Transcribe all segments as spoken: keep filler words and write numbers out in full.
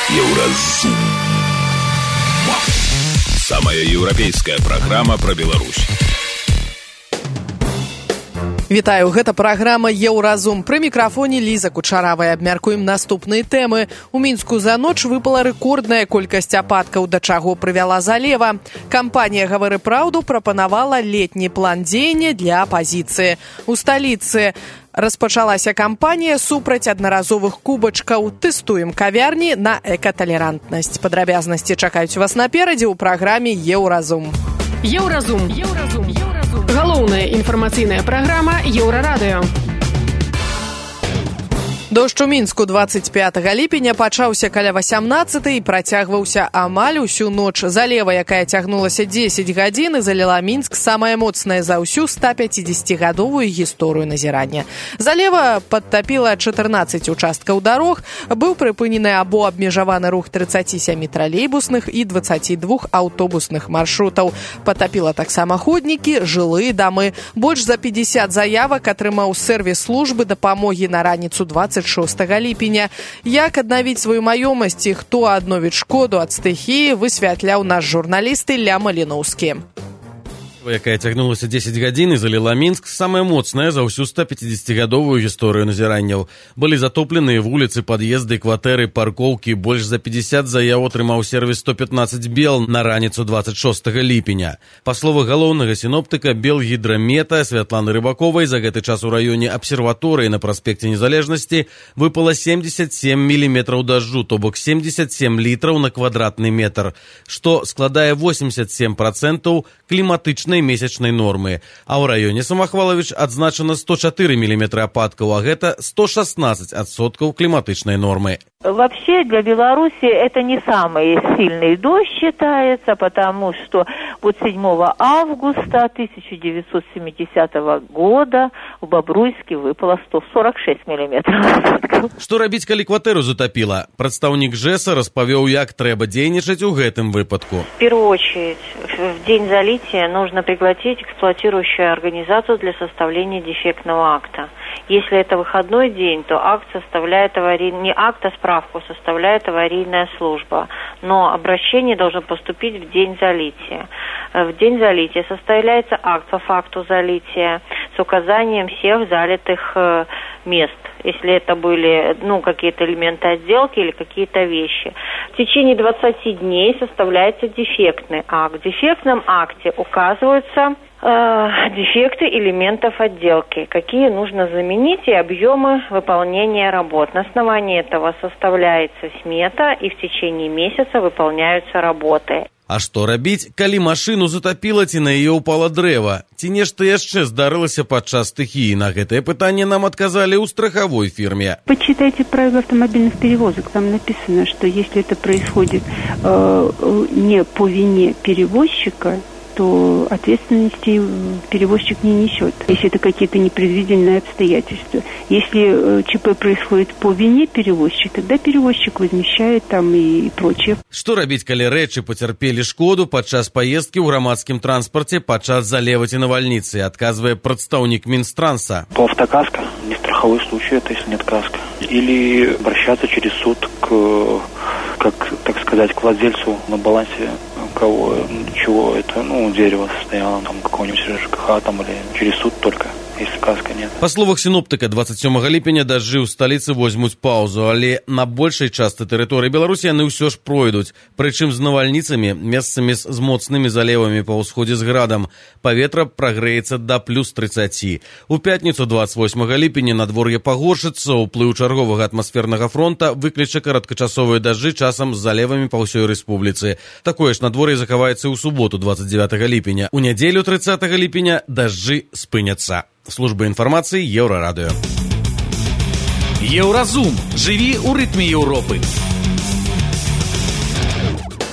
Еўразум. Самая еўрапейская праграма пра Беларусь. Вітаю, гэта праграма «Еўразум». Пры мікрафоне Ліза Кучаравая. Абмяркуем наступныя тэмы. У Мінску за ноч выпала рэкордная колькасць ападкаў, да чаго прывяла залева. Кампанія «Гавары праўду» прапанавала летні план дзеяння для апазіцыі. У сталіцы распачалася кампанія супраць аднаразовых кубачкаў. Тэстуем кавярні на экаталерантнасць. Падрабязнасці чакаюць вас наперадзе ў праграме «Еўразум». Еўразум. Еўразум. Еўразум. Галоўная інфармацыйная праграма Еўрарадыё. Дождж у Мінску дваццаць пятага ліпеня пачаўся каля васямнаццатай і працягваўся амаль усю ноч. Залева, якая цягнулася дзесяць гадзін, і заліла Мінск самая моцная за ўсю ста-пяцідзесяцігадовую гісторыю назірання. Залева падтапіла чатырнаццаць участкаў дарог, быў прыпынены або абмежаваны рух трыццаці сямі тралейбусных і дваццаці двух аўтобусных маршрутаў. Падтапіла таксама ходнікі, жылыя дамы. Больш за пятьдесят заявак атрымаў сэрвіс службы дапамогі на раніцу дваццаць шостага ліпеня. Як аднавіць сваю маёмасць і хто адновіць шкоду ад стыхіі, высвятляў наш журналіст Ілля Маліноўскі. Якая цягнулася дзесяць гадзін і заліла Мінск, самая моцная за ўсю ста-пяцідзесяцігадовую гісторыю назіранняў. Былі затопленыя вуліцы, пад'езды, кватэры, паркоўкі. Больш за пятьдесят заяў атрымаў сервіс сто пятнаццаць Бел на раніцу дваццаць шостага ліпеня. Па словах галоўнага сіноптыка Белгідрамета Святланы Рыбаковай, за гэты час у раёне абсерваторыі на праспекце Незалежнасці выпала семьдесят семь міліметраў дажджу, то бок семьдесят семь літраў на квадратны метр, што складае восемьдесят семь процентаў кліматычнай месячнай нормы. А ў раёне Самахвалавіч адзначана сто чатыры міліметры ападкаў, а гэта сто шестнадцать адсоткаў кліматычнай нормы. Вообще для Беларуси это не самый сильный дождь считается, потому что вот седьмого августа тысяча девятьсот семидесятого года в Бобруйске выпало сто сорок шесть миллиметров. Што рабіць, калі кватэру затопіла? Прадстаўнік ЖЭСа распавёў, як трэба дзейнічаць у гэтым выпадку. В первую очередь, в день залития нужно пригласить эксплуатирующую организацию для составления дефектного акта. Если это выходной день, то акт составляет аварийный, не акт, а справку составляет аварийная служба. Но обращение должно поступить в день залития. В день залития составляется акт по факту залития с указанием всех залитых мест, если это были, ну, какие-то элементы отделки или какие-то вещи. В течение двадцати дней составляется дефектный акт. В дефектном акте указываются э, дефекты элементов отделки, какие нужно заменить и объемы выполнения работ. На основании этого составляется смета, и в течение месяца выполняются работы. А што рабіць, калі машыну затапіла ці на яе ўпала дрэва? Ці нешта яшчэ здарылася падчас стыхіі? На гэтае пытанне нам адказалі ў страховой фирме. Почитайте правила автомобильных перевозок. Там написано, что если это происходит э, не по вине перевозчика, то ответственности перевозчик не несет, если это какие-то непредвиденные обстоятельства. Если ЧП происходит по вине перевозчика, тогда перевозчик возмещает там и прочее. Што рабіць, калі рэчы пацярпелі шкоду падчас паездкі ў грамадскім транспарце падчас залева ці навальніцы, адказвае прадстаўнік Мінстранса. По автокаско, не страховой случай, это если нет каска. Или обращаться через суд к, как, так сказать, к владельцу на балансе кого, чего это, ну, дерево стояло, там, какого-нибудь ЖКХ, там, или через суд только, если каска нет. Па словах сіноптыка, дваццаць сёмага ліпеня дажджы ў сталіцы возьмуць паўзу, але на большай частцы тэрыторыі Беларусі яны ўсё ж пройдуць, прычым з навальніцамі, месцамі з моцнымі залевамі па ўсходзе з градам. Паветра прагрэецца да плюс трыццаці. У пятніцу дваццаць восьмага ліпеня надвор'е пагоршыцца, уплыў чарговага атмасфернага фронта выкліча кароткачасовыя дажджы часам з залевамі па ўсёй рэспубліцы. Такое ж надвор'е захаваецца ў суботу дваццаць дзевятага ліпеня. У нядзелю трыццатага ліпеня дажджы спыняцца. Служба інфармацыі Еўрарадыё. Еўразум. Жыві ў рытме Еўропы.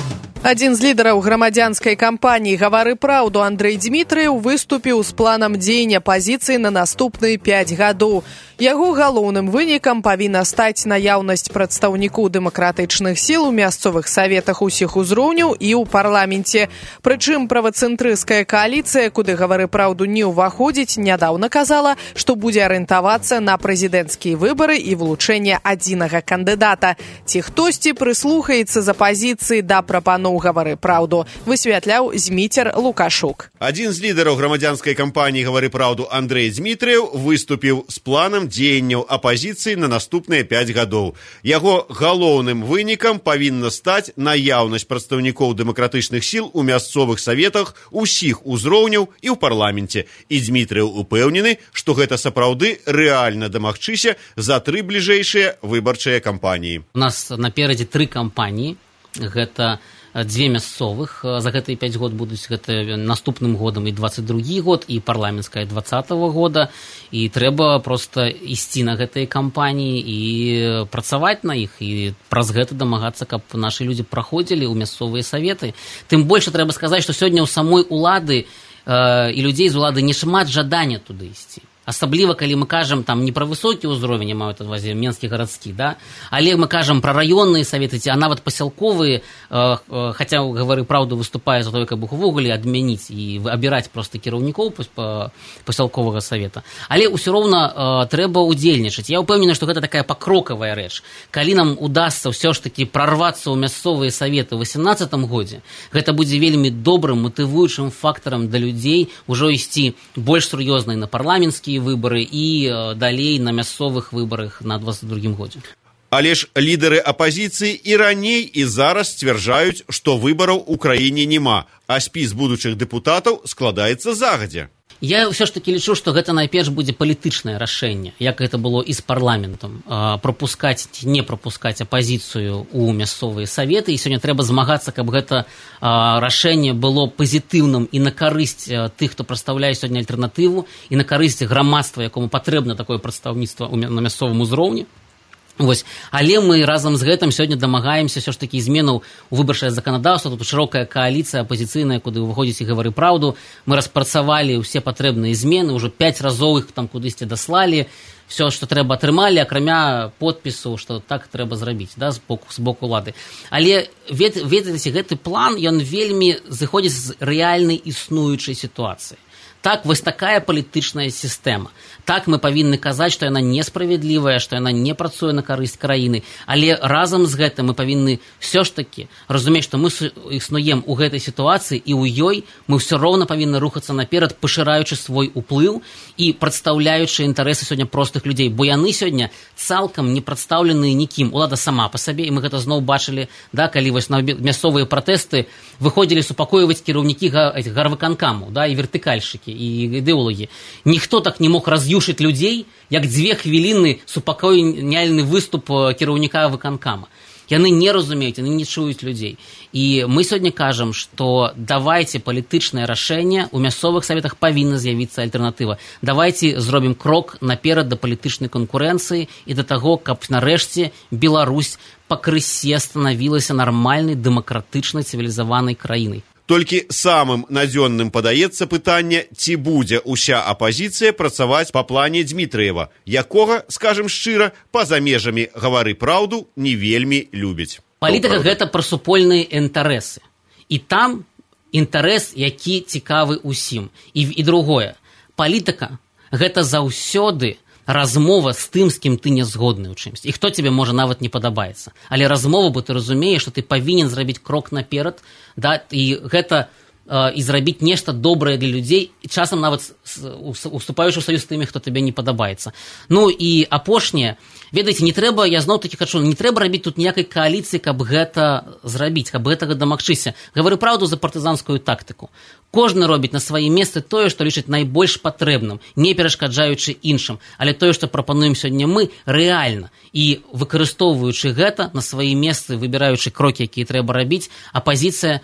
Адзін з лідараў грамадзянскай кампаніі «Гавары праўду» Андрэй Дзмітрыеў выступіў з планам дзеяння апазіцыі на наступныя пяць гадоў. Яго галоўным вынікам павінна стаць наяўнасць прадстаўніку дэмакратычных сіл у мясцовых саветах усіх узроўняў і ў парламенце. Прычым правацэнтрысцкая кааліцыя, куды «Гавары праўду» не ўваходзіць, нядаўна казала, што будзе арыентавацца на прэзідэнцкія выбары і вылучэнне адзінага кандыдата. Ці хтосьці прыслухаецца з апазіцыі да прапаноў «Гавары праўду», высвятляў Зміцер Лукашук. Адзін з лідараў грамадзянскай кампаніі «Гавары праўду» Андрэй Дзмітрыеў выступіў з планам дзеянняў апазіцыі на наступныя пяць гадоў. Яго галоўным вынікам павінна стаць наяўнасць прадстаўнікоў дэмакратычных сіл у мясцовых саветах усіх узроўняў і ў парламенце. І Дзмітрыеў упэўнены, што гэта сапраўды рэальна дамагчыся за тры бліжэйшыя выбарчыя кампаніі. У нас наперадзе тры кампаніі. Гэта дзве мясцовых за гэтыя пяць год будуць, гэта наступным годам і дваццаць другі год, і парламенцкая дваццатага года, і трэба проста ісці на гэтыя кампаніі і працаваць на іх, і праз гэта дамагацца, каб нашы людзі праходзілі ў мясцовыя саветы. Тым больш трэба сказаць, што сёння ў самой улады э, і людзей з улады не шмат жадання туды ісці. Асабліва, калі мы кажам там не пра высокі ўзровень, я маю на ўвазе менскі гарадскі, да? Але мы кажам пра раённыя саветы, а нават пасялковыя, э, э, хаця «Гавары праўду» выступае за тое, каб іх увогуле адмяніць і абіраць проста кіраўнікоў пасялковага савета. Але ўсё роўна э, трэба ўдзельнічаць. Я ўпэўнены, што гэта такая пакрокавая рэч. Калі нам удасца ўсё ж такі прарвацца ў мясцовыя саветы ў васемнаццатым годзе, гэта будзе вельмі добрым матывуючым фактарам да людзей ужо ісці больш сур'ёзна на парламенцкія выборы і далей на мясцовых выбарах на двадцать другім годзе. Але ж лідары апазіцыі і раней, і зараз сцвярджаюць, што выбараў у краіне няма, а спіс будучых дэпутатаў складаецца загадзя. Я ўсё ж такі лічу, што гэта найперш будзе палітычнае рашэнне, як гэта было і з парламентам, прапускаць ці не прапускаць апазіцыю ў мясцовыя саветы, і сёння трэба змагацца, каб гэта рашэнне было пазітыўным і на карысць тых, хто прадстаўляе сёння альтэрнатыву, і на карысць грамадства, якому патрэбна такое прадстаўніцтва на мясцовым узроўні. Вось. Але мы разам з гэтым сёння дамагаемся ўсё ж такі зменаў у выбарчае заканадаўства. Тут шырокая кааліцыя апазіцыйная, куды ўваходзіць і «Гавары праўду». Мы распрацавалі ўсе патрэбныя змены, ўжо пяць разоў іх там кудысьці даслалі. Все, што трэба, атрымалі, акрамя подпісу, што так трэба зрабіць, да, з боку, з боку улады. Але ведаеце, гэты план, ён вельмі зыходзіць з рэальнай існуючай сітуацыі. Так, вось такая палітычная сістэма. Так, мы павінны казаць, што яна несправядлівая, што яна не працуе на карысць краіны. Але разам з гэтым мы павінны ўсё ж такі разумець, што мы існуем у гэтай сітуацыі, і ў ёй мы ўсё роўна павінны рухацца наперад, пашыраючы свой уплыў і прадстаўляючы інтарэсы сёння простых людзей. Бо яны сёння цалкам не прадстаўленыя нікім. Улада сама па сабе, і мы гэта зноў бачылі, да, калі вось на мясцовыя пратэсты выходзілі супакойваць кіраўнікі гарвыканкаму, да, і вертыкальшчыкі, і ідэолагі. Ніхто так не мог раз'юшыць людзей, як дзве хвіліны супакойняльны выступ кіраўніка выканкама. Яны не разумеюць, яны не чуюць людзей. І мы сёння кажам, што давайце палітычнае рашэнне, у мясцовых саветах павінна з'явіцца альтэрнатыва. Давайце зробім крок наперад да палітычнай канкурэнцыі і да таго, каб нарэшце Беларусь пакрысе станавілася нармальнай, дэмакратычнай, цывілізаванай краінай. Толькі самым надзённым падаецца пытанне, ці будзе ўся апазіцыя працаваць па плане Дзмітрыева, якога, скажам шчыра, па-за межамі «Гавары праўду» не вельмі любіць. Палітыка – гэта пра супольныя інтарэсы. І там інтарэс, які цікавы ўсім. І, і другое, палітыка – гэта заўсёды размова з тым, з кім ты не згодны ў чымсьці. І хто тебе можа нават не падабаецца. Але размова, бо ты разумееш, што ты павінен зрабіць крок наперад, да, і гэта э, і зрабіць нешта добрае для людзей, і часам нават уступаючы ў саюз з тымі, хто тебе не падабаецца. Ну і апошняе, ведаеце, не трэба, я зноў такі хачу, не трэба рабіць тут ніякай кааліцыі, каб гэта зрабіць, каб гэтага дамагчыся. Гавары праўду за партызанскую тактыку. Кожны робіць на свае месцы тое, што лічыць найбольш патрэбным, не перашкаджаючы іншым. Але тое, што прапануем сёння мы, рэальна. І выкарыстоўваючы гэта на свае месцы, выбіраючы крокі, якія трэба рабіць, апазіцыя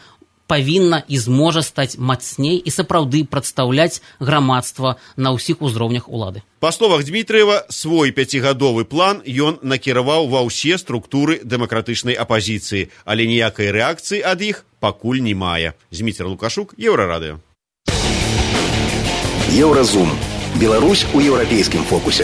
павінна і зможа стаць мацней і сапраўды прадстаўляць грамадства на ўсіх узроўнях улады. Па словах Дмітриева, свой пяцігадовы план ён накіраваў ва ўсе структуры дэмакратычнай апазіцыі, але ніякай рэакцыі ад іх пакуль не мае. Зміцер Лукашук, Еўрарадыё. Еўразум. Беларусь у еўрапейскім фокусе.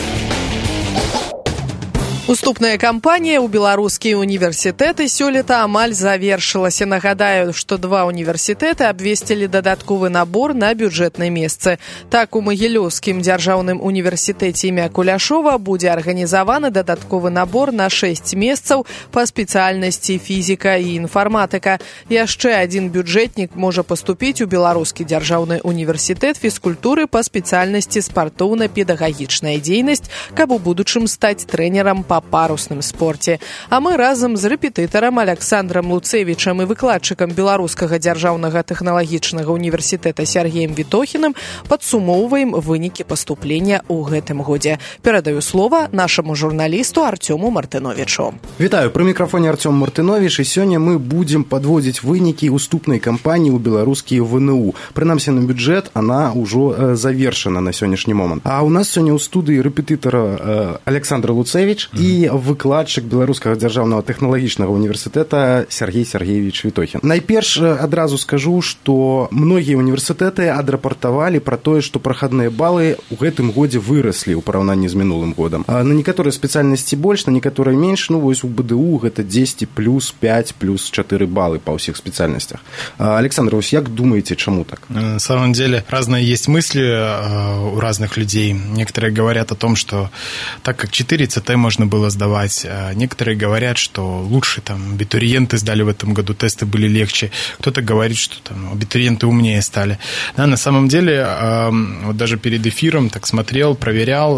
Уступная кампанія ў беларускія універсітэты сёлета амаль завершылася. Нагадаю, што два універсітэты абвесцілі дадатковы набор на бюджэтныя месцы. Так, у Магілёўскім дзяржаўным універсітэце імя Куляшова будзе арганізаваны дадатковы набор на шэсць месцаў па спецыяльнасці фізіка і інфарматыка. Яшчэ адзін бюджэтнік можа паступіць у Беларускі дзяржаўны універсітэт фізкультуры па спецыяльнасці спартыўна-педагагічная дзейнасць, каб у будучым стаць трэнерам па парусным спорце. А мы разам з рэпетытарам Александром Луцевічам і выкладчыкам Беларускага дзяржаўнага тэхналагічнага універсітэта Сергеем Вітохіным падсумоўваем вынікі паступлення ў гэтым годзе. Перадаю слова нашаму журналісту Артёму Мартыновічу. Вітаю, пры мікрафоне Артём Мартыновіч, і сёння мы будзем падводзіць вынікі уступнай кампаніі ў беларускія ВНУ. Прынамсі, на бюджэт она ўжо завершана на сённяшні момант. А ў нас сёння ў студыі рэпетытара Александр Луцевіч і выкладчык Беларускага дзяржаўнага тэхналагічнага універсітэта Сергей Сергеевич Вітохін. Найперш адразу скажу, што многія універсітэты адрапартавалі пра тое, што прахадныя балы ў гэтым годзе выраслі ў параўнанні з мінулым годам. На некаторыя спецыяльнасці больш, на некаторыя менш, ну вось у БДУ гэта дзесяць плюс пять плюс чатыры балы па ўсіх спецыяльнасцях. Александр, вось як думаете, чаму так? На самом деле разные есть мысли у разных людей. Некоторые говорят о том, что так как четыре ЦТ можно было сдавать. Некоторые говорят, что лучше там абитуриенты сдали в этом году, тесты были легче. Кто-то говорит, что там абитуриенты умнее стали. Да, на самом деле, вот даже перед эфиром так смотрел, проверял.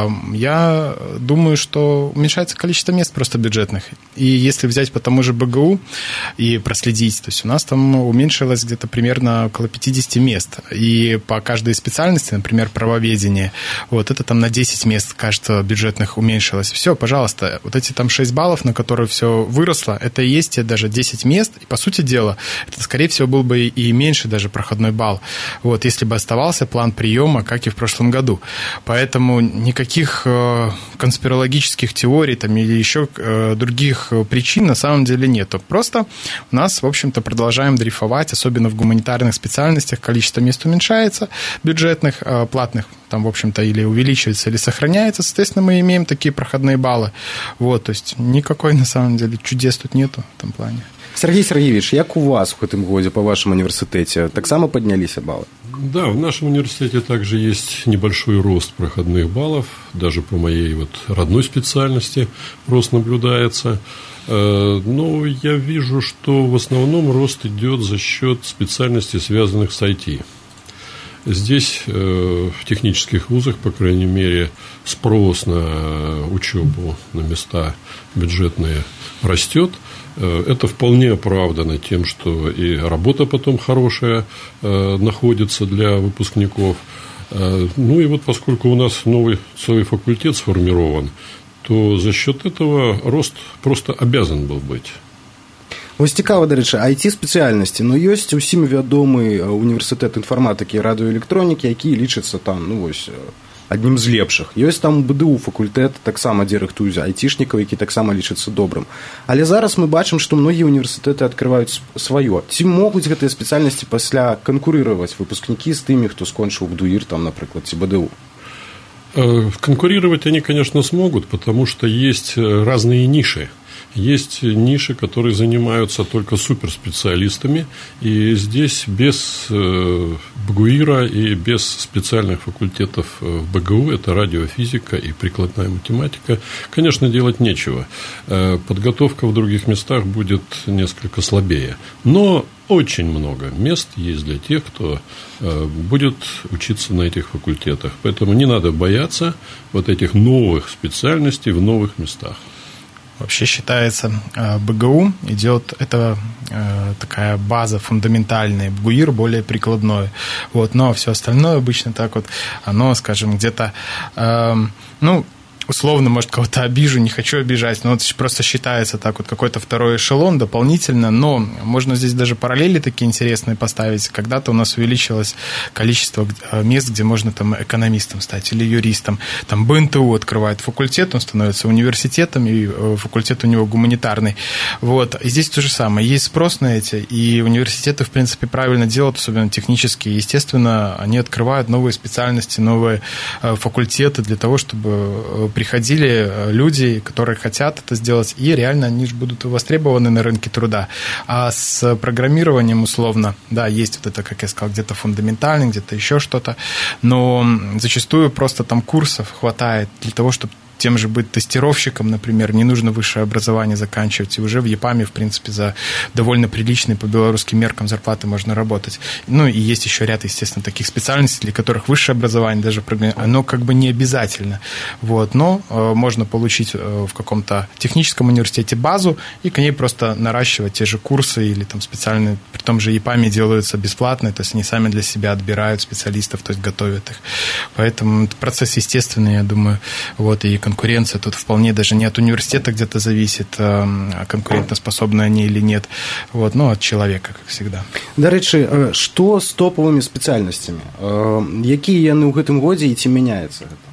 Я думаю, что уменьшается количество мест просто бюджетных. И если взять по тому же БГУ и проследить, то есть у нас там уменьшилось где-то примерно около пятьдесят мест. И по каждой специальности, например, правоведение, вот это там на десять мест, кажется, бюджетных уменьшилось. Все, пожалуйста, вот эти там шесть баллов, на которые все выросло, это и есть даже десять мест, и, по сути дела, это, скорее всего, был бы и меньше даже проходной балл, вот, если бы оставался план приема, как и в прошлом году. Поэтому никаких э, конспирологических теорий там, или еще э, других причин на самом деле нету. Просто у нас, в общем-то, продолжаем дрейфовать, особенно в гуманитарных специальностях, количество мест уменьшается, бюджетных, э, платных, там, в общем-то, или увеличивается, или сохраняется, соответственно, мы имеем такие проходные баллы. Вот, то есть никакой, на самом деле, чудес тут нету в этом плане. Сергей Сергеевич, як у вас в гэтым годзе по вашему университете? Таксама поднялись баллы? Да, в нашем университете также есть небольшой рост проходных баллов, даже по моей вот родной специальности рост наблюдается. Но я вижу, что в основном рост идет за счет специальностей, связанных с ай ти. Здесь э, в технических вузах, по крайней мере, спрос на учебу, на места бюджетные растет. Э, это вполне оправдано тем, что и работа потом хорошая э, находится для выпускников. Э, ну и вот поскольку у нас новый целый факультет сформирован, то за счет этого рост просто обязан был быть. Вось цікава, дарэчы, ай ти-спецыяльнасці, но ёсць усім вядомы універсітэт інфарматыкі і радыёэлектронікі, які лічыцца там, ну вось, аднім з лепшых. Ёсць там БДУ факультэт, таксама дзе рыхтуюць айцішнікаў, які таксама лічыцца добрым. Але зараз мы бачым, што многія універсітэты адкрываюць сваё. Ці могуць гэтыя спецыяльнасці пасля канкурировать выпускнікі з тымі, хто скончыў БДУИР, там, напрыклад, ці БДУ? Конкурировать они, конечно, смогут, потому что есть разные ниши. Есть ниши, которые занимаются только суперспециалистами, и здесь без БГУИРа и без специальных факультетов в БГУ, это радиофизика и прикладная математика, конечно, делать нечего. Подготовка в других местах будет несколько слабее. Но очень много мест есть для тех, кто будет учиться на этих факультетах. Поэтому не надо бояться вот этих новых специальностей в новых местах. Вообще считается, БГУ идет, это такая база фундаментальная, БГУИР более прикладной. Вот, но все остальное обычно так вот, оно, скажем, где-то, ну, условно, может, кого-то обижу, не хочу обижать, но это просто считается так вот какой-то второй эшелон дополнительно, но можно здесь даже параллели такие интересные поставить. Когда-то у нас увеличилось количество мест, где можно там экономистом стать или юристом. Там БНТУ открывает факультет, он становится университетом, и факультет у него гуманитарный. Вот. И здесь то же самое. Есть спрос на эти, и университеты, в принципе, правильно делают, особенно технические. Естественно, они открывают новые специальности, новые факультеты для того, чтобы приходили люди, которые хотят это сделать, и реально они же будут востребованы на рынке труда. А с программированием, условно, да, есть вот это, как я сказал, где-то фундаментальный, где-то еще что-то, но зачастую просто там курсов хватает для того, чтобы тем же быть тестировщиком, например, не нужно высшее образование заканчивать, и уже в ЕПАМе, в принципе, за довольно приличные по белорусским меркам зарплаты можно работать. Ну, и есть еще ряд, естественно, таких специальностей, для которых высшее образование, даже оно как бы не обязательно. Вот. Но э, можно получить э, в каком-то техническом университете базу и к ней просто наращивать те же курсы или там специальные, при том же ЕПАМе делаются бесплатные, то есть они сами для себя отбирают специалистов, то есть готовят их. Поэтому это процесс естественный, я думаю, вот, и конкуренция тут вполне даже не от университета где-то зависит, а конкурентоспособны они или нет, вот, но от человека, как всегда. Да, рэчы, што з топавымі спецыяльнасцямі? Якія яны ў гэтым годзе і ці мяняецца гэта?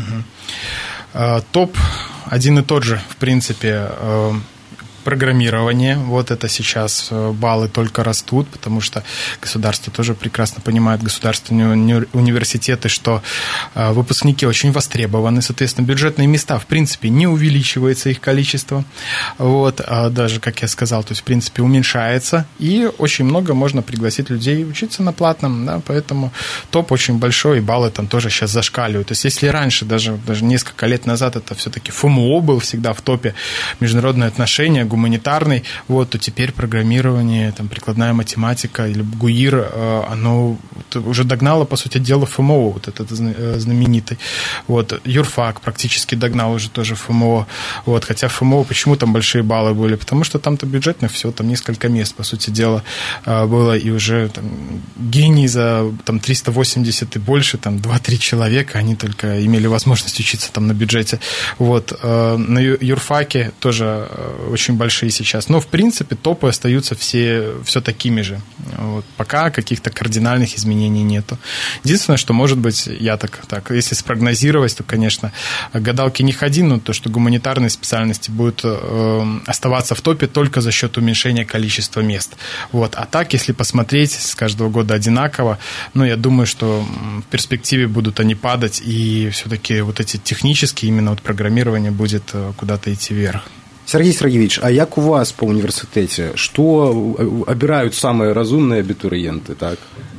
Угу. Топ один и тот же, в принципе, программирование, вот это сейчас баллы только растут, потому что государство тоже прекрасно понимает, государственные уни- университеты, что э, выпускники очень востребованы, соответственно, бюджетные места, в принципе, не увеличивается их количество, вот, а даже, как я сказал, то есть, в принципе, уменьшается, и очень много можно пригласить людей учиться на платном, да, поэтому топ очень большой, и баллы там тоже сейчас зашкаливают. То есть, если раньше, даже, даже несколько лет назад, это все-таки ФМО был всегда в топе, международные отношения, гуманитарный, вот, то теперь программирование, там, прикладная математика или ГУИР, оно уже догнало, по сути дела, ФМО, вот этот знаменитый. Вот, юрфак практически догнал уже тоже ФМО. Вот, хотя ФМО, почему там большие баллы были? Потому что там-то бюджетных всего там несколько мест, по сути дела, было, и уже там, гений за там, триста восемьдесят и больше, там, два-три человека, они только имели возможность учиться там на бюджете. Вот, на юрфаке тоже очень большие сейчас. Но, в принципе, топы остаются все, все такими же. Вот. Пока каких-то кардинальных изменений нету. Единственное, что, может быть, я так, так, если спрогнозировать, то, конечно, гадалки не ходи, но то, что гуманитарные специальности будут э, оставаться в топе только за счет уменьшения количества мест. Вот. А так, если посмотреть, с каждого года одинаково, ну, я думаю, что в перспективе будут они падать, и все-таки вот эти технические, именно вот программирование будет куда-то идти вверх. Сергей Сергеевич, а як у вас по университете? Что обирают самые разумные абитуриенты, так?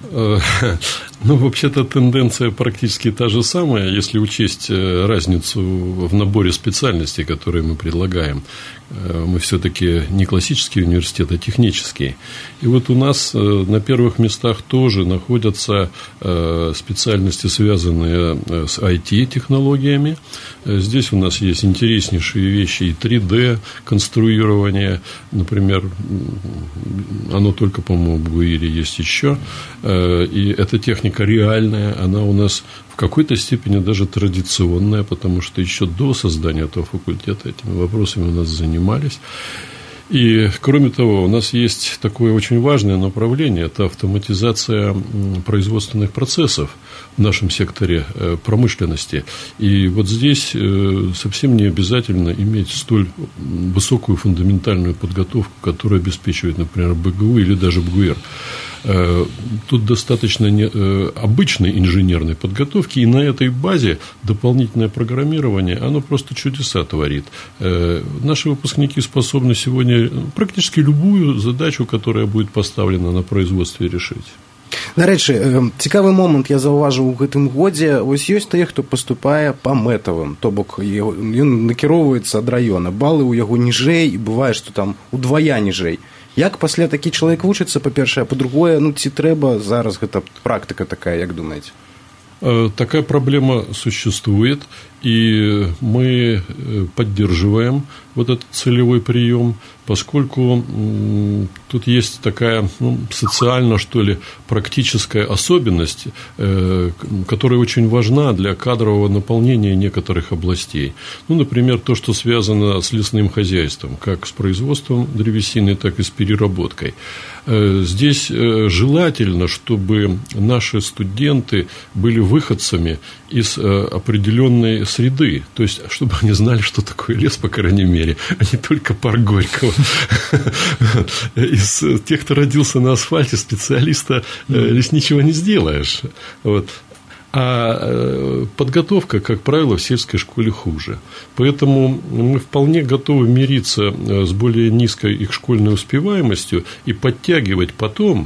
Ну, вообще-то тенденция практически та же самая, если учесть разницу в наборе специальностей, которые мы предлагаем. Мы все-таки не классический университет, а технический. И вот у нас на первых местах тоже находятся специальности, связанные с ай ти-технологиями. Здесь у нас есть интереснейшие вещи и три дэ конструирование, например, оно только, по-моему, в ГУИРе есть еще. И эта техника реальная, она у нас в какой-то степени даже традиционная, потому что еще до создания этого факультета этими вопросами у нас занимались. И, кроме того, у нас есть такое очень важное направление – это автоматизация производственных процессов в нашем секторе промышленности. И вот здесь совсем не обязательно иметь столь высокую фундаментальную подготовку, которая обеспечивает, например, БГУ или даже БГУИР. Тут достаточно обычной инженерной подготовки, и на этой базе дополнительное программирование, оно просто чудеса творит. Наши выпускники способны сегодня практически любую задачу, которая будет поставлена на производстве, решить. Дарэчы, цікавы момант я заўважыў у гэтым годзе. Вось ёсць тыя, хто паступае па мэтавым, то бок ён накіроўваецца ад раёна, балы ў яго ніжэй, і бывае, што там удвая ніжэй. Як пасля такі чалавек вучыцца, па-першае, а па-другое, ну ці трэба зараз гэта практыка такая, як думаеце? Такая проблема существует, И мы поддерживаем вот этот целевой прием, поскольку тут есть такая, ну, социально, что ли, практическая особенность, которая очень важна для кадрового наполнения некоторых областей. Ну, например, то, что связано с лесным хозяйством, как с производством древесины, так и с переработкой. Здесь желательно, чтобы наши студенты были выходцами из определенной среды, то есть, чтобы они знали, что такое лес, по крайней мере, а не только парк Горького. Из тех, кто родился на асфальте, специалиста лесничего не сделаешь. Вот. А подготовка, как правило, в сельской школе хуже. Поэтому мы вполне готовы мириться с более низкой их школьной успеваемостью и подтягивать потом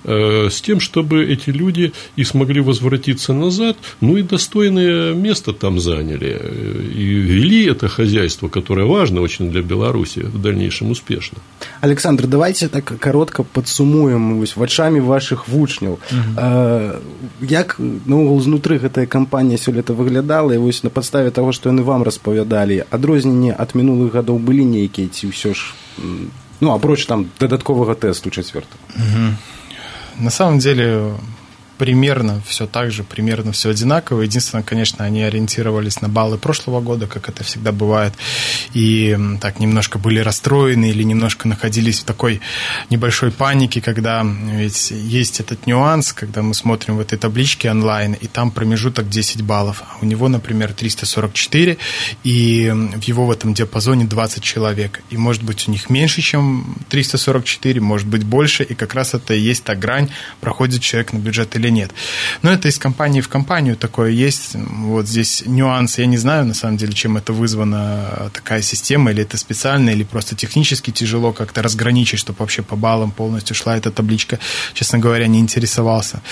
с тем, чтобы эти люди и смогли возвратиться назад, ну и достойное место там заняли, и вели это хозяйство, которое важно очень для Беларуси, в дальнейшем успешно. Александр, давайте так коротко падсумуем вачамі вашых вучняў. Uh-huh. Як наогул знутры гэтая кампанія сёлета выглядала, і вось на падставе таго, што яны вам распавядалі, адрозненні ад мінулых гадоў былі нейкія ці ўсё ж, ну, апроч там дадатковага тэсту чацвёртага? Uh-huh. На самом деле, примерно все так же, примерно все одинаково. Единственное, конечно, они ориентировались на баллы прошлого года, как это всегда бывает, и так немножко были расстроены или немножко находились в такой небольшой панике, когда ведь есть этот нюанс, когда мы смотрим в этой табличке онлайн, и там промежуток десять баллов. А у него, например, триста сорок четыре, и в его в этом диапазоне двадцать человек. И, может быть, у них меньше, чем триста сорок четыре, может быть, больше, и как раз это и есть та грань, проходит человек на бюджет или нет. Но это из компании в компанию такое есть. Вот здесь нюанс. Я не знаю, на самом деле, чем это вызвана такая система, или это специально, или просто технически тяжело как-то разграничить, чтобы вообще по баллам полностью шла эта табличка. Честно говоря, не интересовался.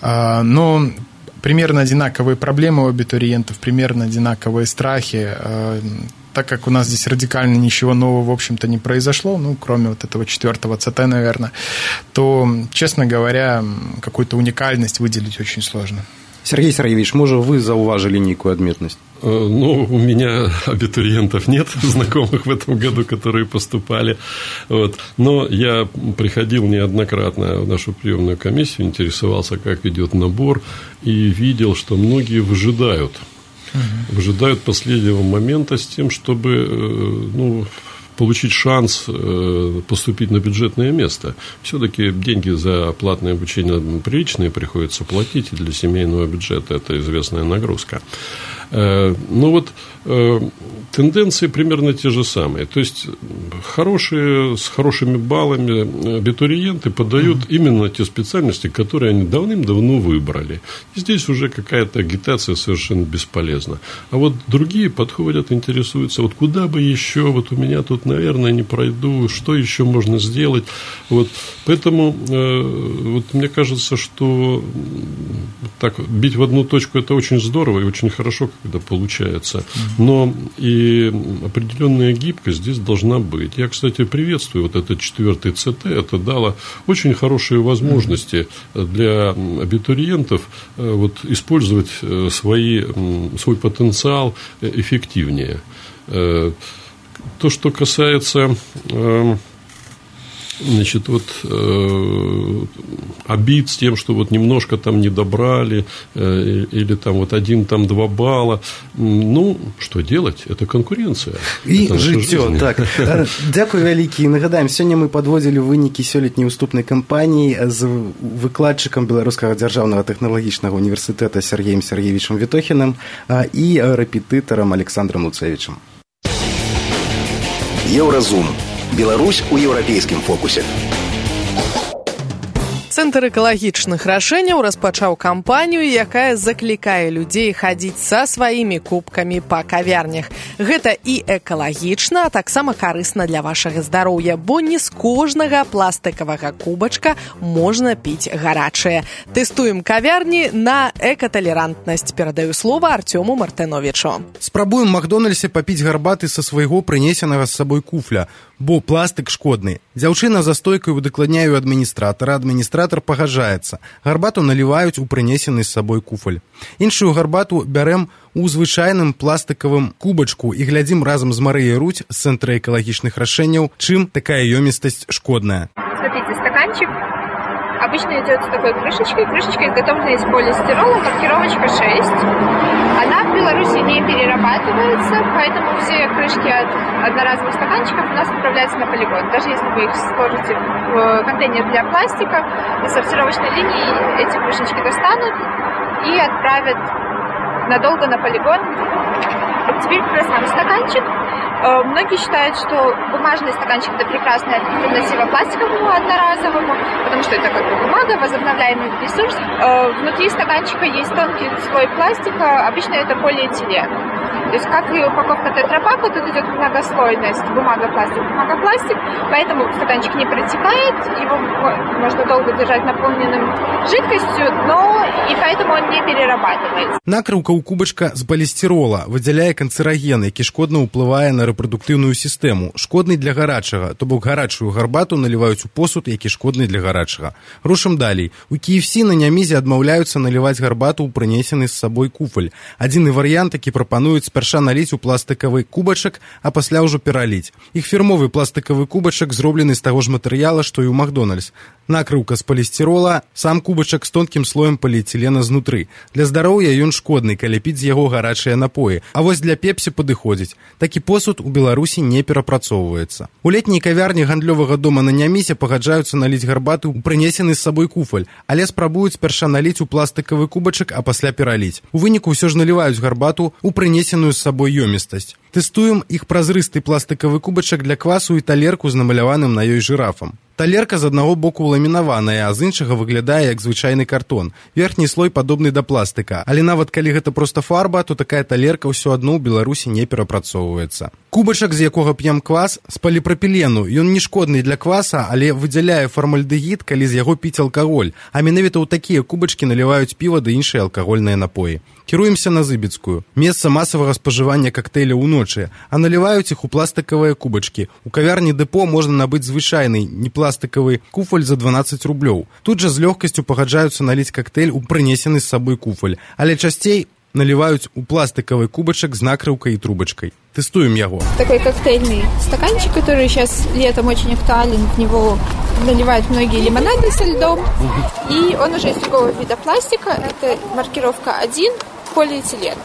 Но примерно одинаковые проблемы у абитуриентов, примерно одинаковые страхи. Так как у нас здесь радикально ничего нового, в общем-то, не произошло, ну, кроме вот этого четвертого ЦТ, наверное, то, честно говоря, какую-то уникальность выделить очень сложно. Сергей Сергеевич, может, вы зауважили некую отметность? Ну, у меня абитуриентов нет, знакомых в этом году, которые поступали. Вот. Но я приходил неоднократно в нашу приемную комиссию, интересовался, как идет набор, и видел, что многие выжидают. Uh-huh. Выжидают последнего момента с тем, чтобы, ну, получить шанс поступить на бюджетное место. Все-таки деньги за платное обучение приличные приходится платить, и для семейного бюджета это известная нагрузка. Ну вот тенденции примерно те же самые. То есть хорошие, с хорошими баллами абитуриенты подают mm-hmm. именно те специальности, которые они давным-давно выбрали. И здесь уже какая-то агитация совершенно бесполезна. А вот другие подходят, интересуются, вот куда бы еще, вот у меня тут, наверное, не пройду, что еще можно сделать. Вот. Поэтому вот мне кажется, что так, бить в одну точку — это очень здорово и очень хорошо, когда получается. Но и определенная гибкость здесь должна быть. Я, кстати, приветствую вот этот четвертый ЦТ. Это дало очень хорошие возможности для абитуриентов вот, использовать свои, свой потенциал эффективнее. То, что касается... Значит, вот э, обид с тем, что вот немножко там не добрали, э, или там вот один, там два балла. Ну, что делать? Это конкуренция. І жыццё, так. Дзякуй вялікі. І нагадаем, сёння мы падводзілі вынікі сёлетняй уступнай кампаніі з выкладчыкам Беларускага дзяржаўнага тэхналагічнага універсітэта Сергеем Сергеевичем Вітохінам і рэпетытарам Александром Луцевичем. Еўразум. Беларусь у еўрапейскім фокусе. Цэнтр экалагічных рашэнняў распачаў кампанію, якая заклікае людзей хадзіць са сваімі кубкамі па кавярнях. Гэта і экалагічна, а таксама карысна для вашага здароўя, бо не з кожнага пластыкавага кубачка можна піць гарачае. Тэстуем кавярні на экаталерантнасць. Перадаю слова Артёму Мартыновічу. Спрабуем у Макдональдсе папіць гарбаты са свайго прынесенага з сабой куфля. бо пластык шкодны. Дзяўчына за стойкай удакладняе ў адміністратара, адміністратар пагаджаецца. Гарбату наліваюць у прынесены з сабой куфаль. Іншую гарбату бярэм у звычайным пластыкавым кубачку і глядзім разам з Марыяй Рудзь з Цэнтра экалагічных рашэнняў, чым такая ёмістасць шкодная. Смотрите, стаканчик обычно идет с такой крышечкой. Крышечка изготовлена из полистирола, маркировочка шесть. Она в Беларуси не перерабатывается, поэтому все крышки от одноразовых стаканчиков у нас отправляются на полигон. Даже если вы их сложите в контейнер для пластика, на сортировочной линии эти крышечки достанут и отправят надолго на полигон. Теперь как раз нам стаканчик. Многие считают, что бумажный стаканчик – это прекрасная альтернатива пластиковому одноразовому, потому что это как бы бумага, возобновляемый ресурс. Внутри стаканчика есть тонкий слой пластика, обычно это полиэтилен. То есть, как и упаковка тетрапака, тут идет многослойность бумага-пластик, бумага-пластик, поэтому стаканчик не протекает, его можно долго держать наполненным жидкостью, но и поэтому он не перерабатывается. Накрыўка ў кубачка з полістирола выдзяляе канцэраген, які шкодна ўплывае на рэпрадуктыўную сістэму, шкодны для гарачага, то бок гарачую гарбату наліваюць у посуд, які шкодны для гарачага. Рушым далей. У ка эф сі на Нямізе адмаўляюцца наліваць гарбату ў прынесены з сабой куфаль. Адзіны варыянт, які прапануюць спярша наліць у пластыкавы кубачак, а пасля ўжо пераліць. Іх фірмовы пластыкавы кубачак зроблены з таго ж матэрыяла, што і ў Макдональдс. Накрыўка з полістирола, сам кубачак з тонкім слоем поліэтилена знутры. Для здароўя ён шкодны, калі піць з яго гарачыя напоі. А вось для пепсі падыходзіць. Такі посуд у Беларусі не перапрацоўваецца. У летняй кавярні гандлёвага дома на Нямізе пагаджаюцца наліць гарбату ў прынесены з сабой куфаль, але спрабуюць спярша наліць у пластыкавы кубачак, а пасля пераліць. У выніку ўсё ж наліваюць гарбату ў прынесеную з сабой ёмістасць. Тэстуем іх празрысты пластыкавы кубачак для квасу і талерку з намаляваным на ёй жырафам. Талерка з аднаго боку ламінаваная, а з іншага выглядае як звычайны картон. Верхні слой падобны да пластыка, але нават калі гэта проста фарба, то такая талерка ўсё адно ў Беларусі не перапрацоўваецца. Кубачак, з якога п'ем квас, з поліпрапілену. Ён не шкодны для кваса, але выдзяляе фармальдэгід, калі з яго піць алкаголь. А менавіта ў такія кубачкі наліваюць піва ды іншыя алкагольныя напоі. Кіруемся на Зыбіцкую. Месца масавага спажывання кактэйля ўночы, а наліваюць іх у пластыкавыя кубачкі. У кавярні Дэпо можна набыць звычайны, не пластыкавы куфаль за дванаццаць рублёў. Тут жа з лёгкасцю пагаджаюцца наліць кактэйль у прынесены з сабой куфаль, але часцей наливают у пластиковый кубочек с накрылкой и трубочкой. Тестуем его. Такой коктейльный стаканчик, который сейчас летом очень актуален, в него наливают многие лимонады со льдом. И он уже из другого вида пластика. Это маркировка один, полиэтилен.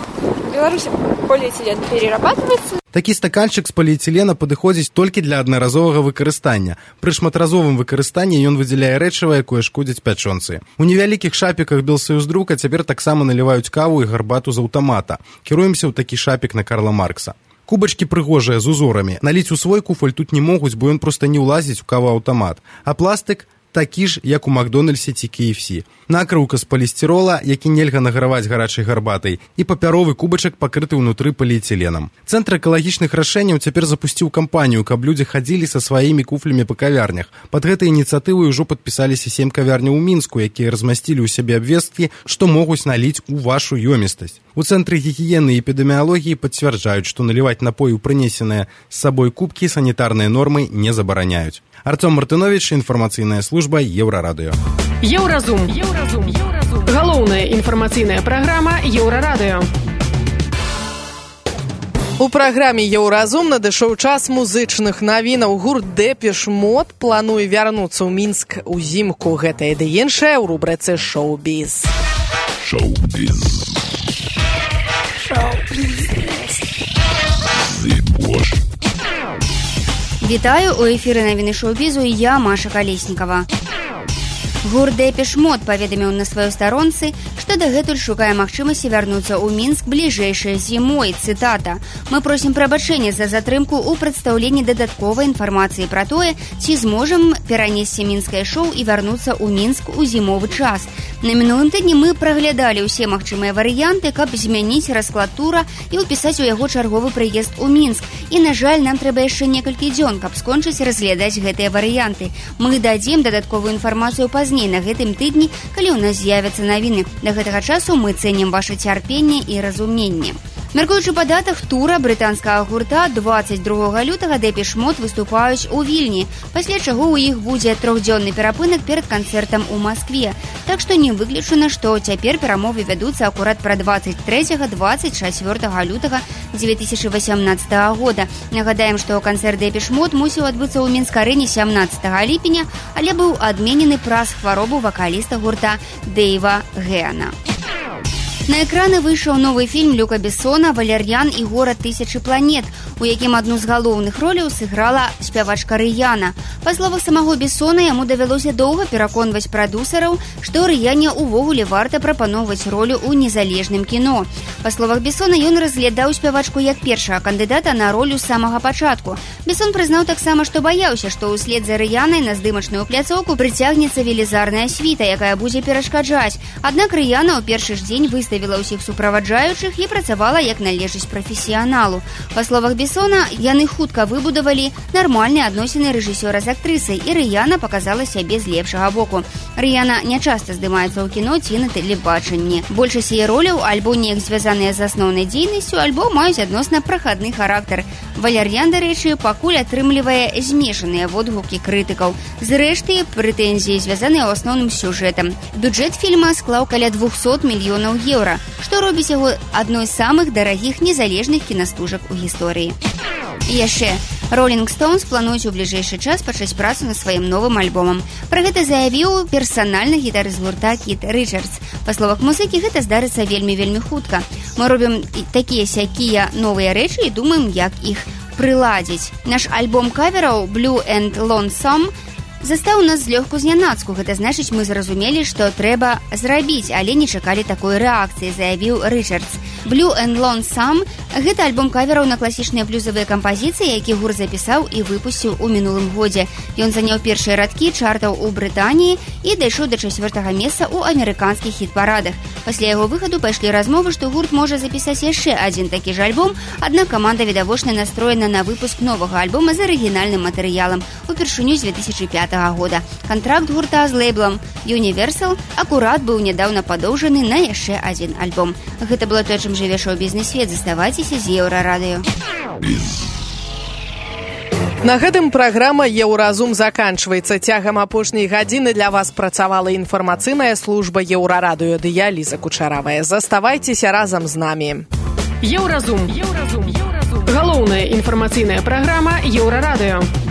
В Беларуси полиэтилен перерабатывается. Такі стаканчык з поліэтилена падыходзіць толькі для аднаразовага выкарыстання. Пры шматразовым выкарыстанні ён выдзяляе рэчыва, якое шкодзіць пячонцы. У невялікіх шапіках Белсаюздрука цяпер таксама наліваюць каву і гарбату з аўтамата. Кіруемся ў такі шапік на Карла Маркса. Кубачкі прыгожыя з узорамі. Наліць у свой куфаль тут не могуць, бо ён проста не ўлазіць у кавааўтамат. А пластык такі ж, як у Макдональдсе ці ка эф сі. Накрыўка з полістирола, які нельга награваць гарачай гарбатай, і папяровы кубачак пакрыты ўнутры поліэтиленам. Цэнтр экалагічных рашэнняў цяпер запусціў кампанію, каб людзі хадзілі са сваімі куфлямі па кавярнях. Пад гэтай ініцыятывай ужо падпісаліся сем кавярняў у Мінску, якія размасцілі ў сябе абвесткі, што могуць наліць у вашу ёмістасць. У Цэнтры гігіены і эпідэміялогіі пацвярджаюць, што наліваць напою прынесеныя з сабой кубкі санітарныя нормы не забараняюць. Артём Мартынович, інфармацыйная служба Еўрарадыё. Еўразум. Еўразум. Еўразум. Галоўная інфармацыйная праграма Еўрарадыё. У праграме Еўразум надышоў час музычных навінаў. Гурт Дэпеш Мод плануе вярнуцца ў Мінск узімку. Гэта і ды іншае ў рубрыцы «Шоу-біз». Шоу-біз. Шоу-біз. Вітаю, у эфіры навіны шоу-бізу і я, Маша Калеснікава. Гурт Дэпеш Мод паведаміў на сваёй старонцы, што дагэтуль шукае магчымасці вярнуцца ў Мінск бліжэйшай зімой. Цытата. «Мы просім прабачэння за затрымку ў прадстаўленні дадатковай інфармацыі пра тое, ці зможам перанесці мінскае шоу і вярнуцца ў Мінск у зімовы час. На мінулым тыдні мы праглядалі ўсе магчымыя варыянты, каб змяніць расклад тура і ўпісаць у яго чарговы прыезд у Мінск. І, на жаль, нам трэба яшчэ некалькі дзён, каб скончыць разглядаць гэтыя варыянты. Мы дадзім дадатковую інфармацыю пазней на гэтым тыдні, калі ў нас з'явяцца навіны. Да гэтага часу мы цэнім ваша цярпенне і разуменне». Мяркуючы па датах тура брытанскага гурта дваццаць другога лютага Depeche Mode выступаюць у Вільні, пасля чаго ў іх будзе трохдзённы перапынак перад канцэртам у Маскве. Так што не выключана, што цяпер перамовы вядуцца акурат пра дваццаць трэцяга - дваццаць чацвёртага лютага дзве тысячы васямнаццатага года. Нагадаем, што канцэрт Depeche Mode мусіў адбыцца ў Мінск-арэне сямнаццатага ліпеня, але быў адменены праз хваробу вакаліста гурта Дэйва Гэана. На экраны выйшаў новы фільм Люка Бессона «Валер'ян і горад тысячы планет», у якім адну з галоўных роляў сыграла спявачка Рыяна. Па словах самого Бессона, яму давялося доўга пераконваць прадусараў, што Рыяне ўвогуле варта прапаноўваць ролю ў незалежным кіно. Па словах Бессона, ён разглядаў спявачку як першага кандыдата на ролю з самага пачатку. Бессон прызнаў таксама, што баяўся, што ўслед за Рыянай на здымачную пляцоўку прыцягнецца велізарная світа, якая будзе перашкаджаць. Аднак Рыяна ў першы ж дзень выставіла ўсіх суправаджаючых і працавала як належыць прафесіяналу. Па словах Бессона, яны хутка выбудавалі нармальныя адносіны рэжысёра з актрысай, і Рыяна паказала сябе з лепшага боку. Рыяна нячаста здымаецца ў кіно ці на тэлебачанні. Большасць яе роляў альбо неяк звязаныя з асноўнай дзейнасцю, альбо маюць адносна прахадны характар. Валер'ян, дарэчы, пакуль атрымлівае змешаныя водгукі крытыкаў. Зрэшты, прэтэнзіі звязаныя ў асноўным з сюжэтам. Бюджэт фільма склаў каля двухсот мільёнаў еўра, што робіць яго адной з самых дарагіх незалежных кінастужак у гісторыі. І яшчэ, Rolling Stones плануюць у бліжэйшы час пачаць працу над сваім новым альбомам. Пра гэта заявіў персанальны гітарыст гурта Кіт Рычардс. Па словах музыкі, гэта здарыцца вельмі-вельмі хутка. Мы робім такія-сякія новыя рэчы і думаем, як іх прыладзіць. Наш альбом кавераў Blue and Lonesome застаў нас злёгку знянацку. Гэта значыць, мы зразумелі, што трэба зрабіць, але не чакалі такой рэакцыі, заявіў Рычардс. Blue and Lonesome – гэта альбом кавераў на класічныя блюзавыя кампазіцыі, які гурт запісаў і выпусціў у мінулым годзе. Ён заняў першыя радкі чартаў у Брытаніі і дайшоў да чацвёртага месца ў амерыканскіх хіт-парадах. Пасля яго выхаду пайшлі размовы, што гурт можа запісаць яшчэ адзін такі ж альбом, аднак каманда відавочна настроена на выпуск новага альбома з арыгінальным матэрыялам упершыню з дзве тысячы пятага года. Кантракт гурта з лейблам Universal акурат быў нядаўна падоўжаны на яшчэ адзін альбом. Гэта было тое, чым жыве шоу-бізнес-свет. Заставайцеся з Еўрарадыё. На гэтым праграма «Еўразум» заканчваецца. Цягам апошняй гадзіны для вас працавала інфармацыйная служба Еўрарадыё ды я, Ліза Кучаравая. Заставайцеся разам з намі. Еўразум. Еўразум. Галоўная інфармацыйная праграма Еўрарадыё.